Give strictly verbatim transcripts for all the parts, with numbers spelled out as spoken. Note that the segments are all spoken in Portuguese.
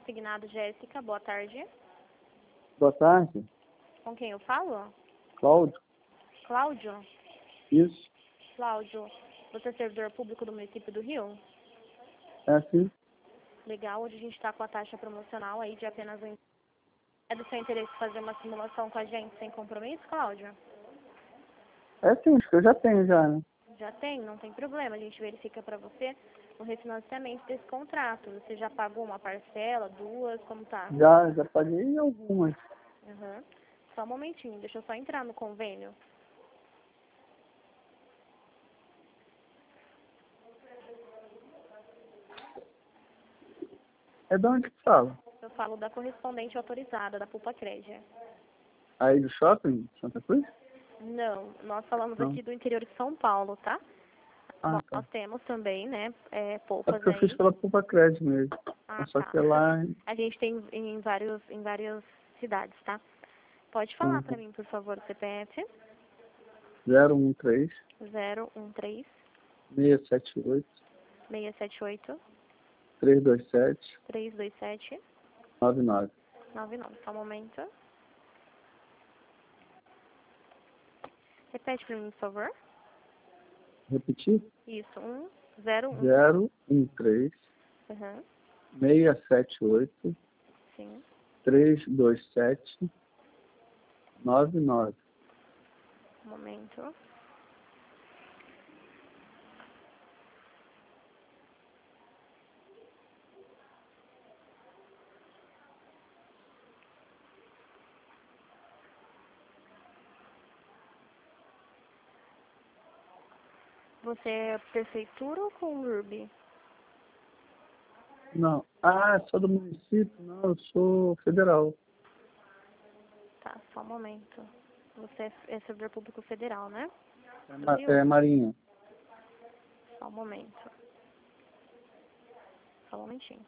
consignado, Jéssica. Boa tarde. Boa tarde. Com quem eu falo? Cláudio. Cláudio? Isso. Cláudio, você é servidor público do município do Rio? É assim? Legal, hoje a gente está com a taxa promocional aí de apenas um... É do seu interesse fazer uma simulação com a gente sem compromisso, Cláudio? É sim, acho que eu já tenho já, né? Já tem, não tem problema. A gente verifica para você o refinanciamento desse contrato. Você já pagou uma parcela, duas, como tá? Já, já paguei algumas. Uhum. Só um momentinho, deixa eu só entrar no convênio. É de onde que fala? Eu falo da correspondente autorizada, da Pulpa Crédito. Aí do shopping, Santa Cruz? Não, nós falamos Não. aqui do interior de São Paulo, tá? Ah, Nós, tá. nós temos também, né, é, É polpas porque eu fiz aí. pela Poupa Crédito mesmo. Ah, Só tá. que lá... A gente tem em, vários, em várias cidades, tá? Pode falar pra Uhum. mim, por favor, o C P F? zero um três, zero um três, seis sete oito, seis sete oito, três dois sete, três dois sete, nove nove. nove nove. Só um momento. Repete pra mim, por favor. Repetir? Isso, um zero um. zero um três, Uhum, seis sete oito, sim. três dois sete, nove nove. Um momento. Você é prefeitura ou com U R B? Não. Ah, sou do município? Não, eu sou federal. Tá, só um momento. Você é é servidor público federal, né? É, Do ma Rio? é Marinha. Só um momento. Só um momentinho.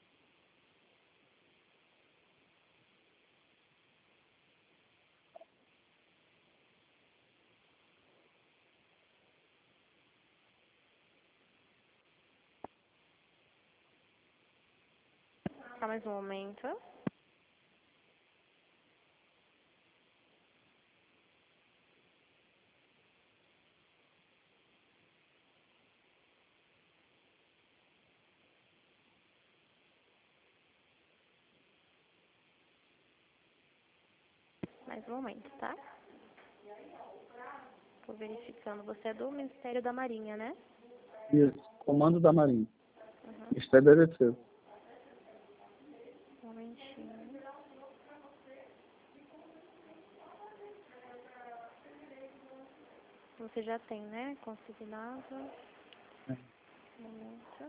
Só mais um momento. Mais um momento, tá? Tô verificando. Você é do Ministério da Marinha, né? Isso. Comando da Marinha. Uhum. Estabeleceu. Um momentinho. Você já tem, né? Consignado. Um momento.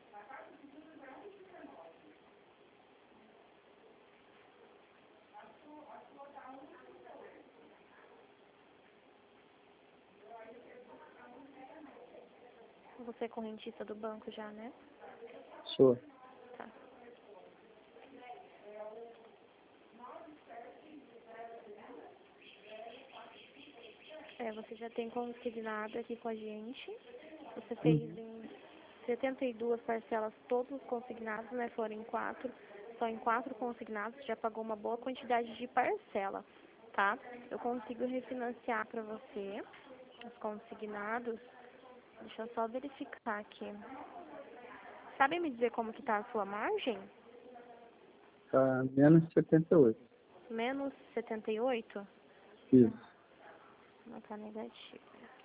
Você é correntista do banco já, né? Sou. Tá. É, você já tem consignado aqui com a gente. Você fez Uhum. em setenta e duas parcelas, todos os consignados, né? Foram em quatro. Só em quatro consignados, já pagou uma boa quantidade de parcela, tá? Eu consigo refinanciar para você os consignados. Deixa eu só verificar aqui. Sabe me dizer como que tá a sua margem? Tá menos setenta e oito. Menos setenta e oito? Isso. Não tá negativa.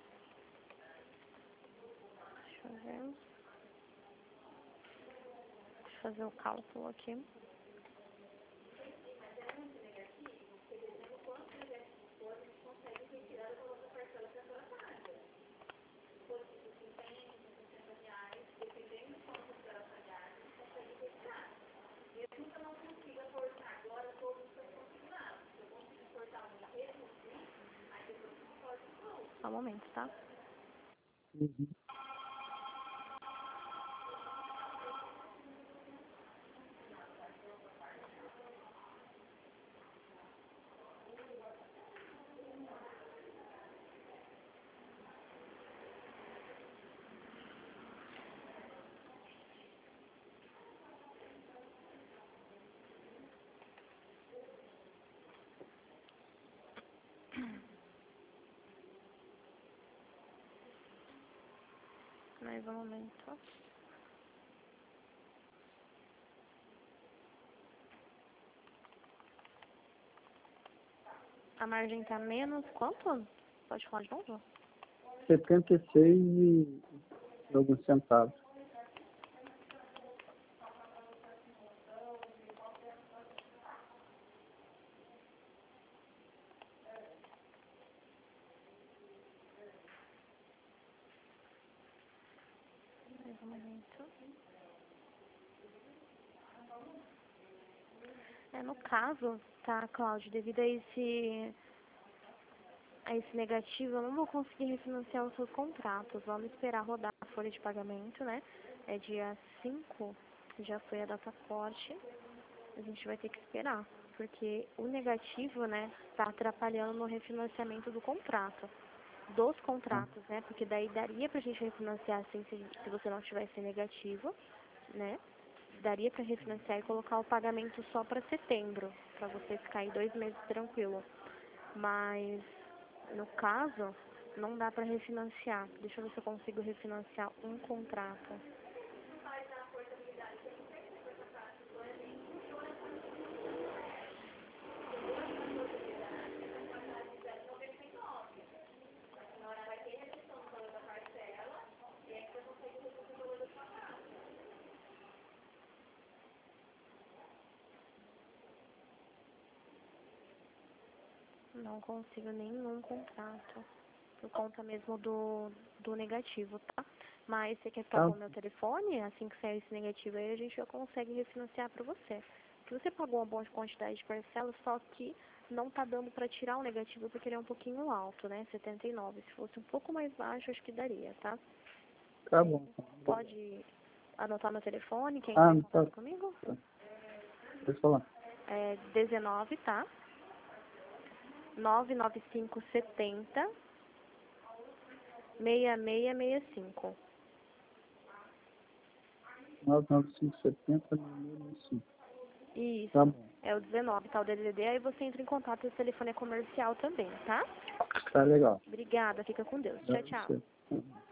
Deixa eu ver. Deixa eu fazer o cálculo aqui. Só um momento, tá? Uhum. Mais um momento. A margem tá menos quanto? Pode falar de novo? setenta e seis e alguns centavos. Mais um momento. É, no caso, tá, Cláudio, devido a esse, a esse negativo, eu não vou conseguir refinanciar os seus contratos. Vamos esperar rodar a folha de pagamento, né? É dia cinco, já foi a data forte. A gente vai ter que esperar, porque o negativo, né, tá atrapalhando no refinanciamento do contrato. Dos contratos, né? Porque daí daria pra gente refinanciar assim, se, se você não tivesse negativo, né? Daria pra refinanciar e colocar o pagamento só pra setembro, pra você ficar aí dois meses tranquilo. Mas, no caso, não dá pra refinanciar. Deixa eu ver se eu consigo refinanciar um contrato. Não consigo nenhum contrato. Por conta mesmo do, do negativo, tá? Mas você quer ficar Tá? com o meu telefone? Assim que sair esse negativo aí, a gente já consegue refinanciar pra você. Porque você pagou uma boa quantidade de parcelas, só que não tá dando pra tirar o negativo porque ele é um pouquinho alto, né? setenta e nove. Se fosse um pouco mais baixo, acho que daria, tá? Tá bom. Pode anotar meu telefone, quem Ah, vai em não tá. contato comigo? Deixa eu falar. É dezenove, tá? nove nove cinco setenta seis seis seis cinco. nove nove cinco setenta e cinco. Isso, Tá bom. é o dezenove, tá? O D D D, aí você entra em contato, o telefone é comercial também, tá? Tá legal. Obrigada, fica com Deus. Pra Tchau, tchau. você.